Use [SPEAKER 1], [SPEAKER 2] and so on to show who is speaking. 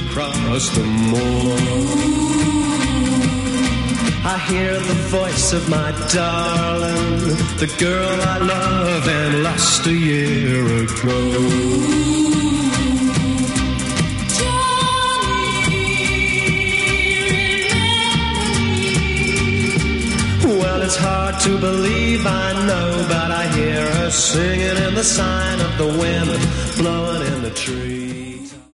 [SPEAKER 1] across the moor. I hear the voice of my darling, the girl I love and lost a year ago. Well, it's hard to believe, I know, but I hear her singing in the sign of the wind blowing in the trees.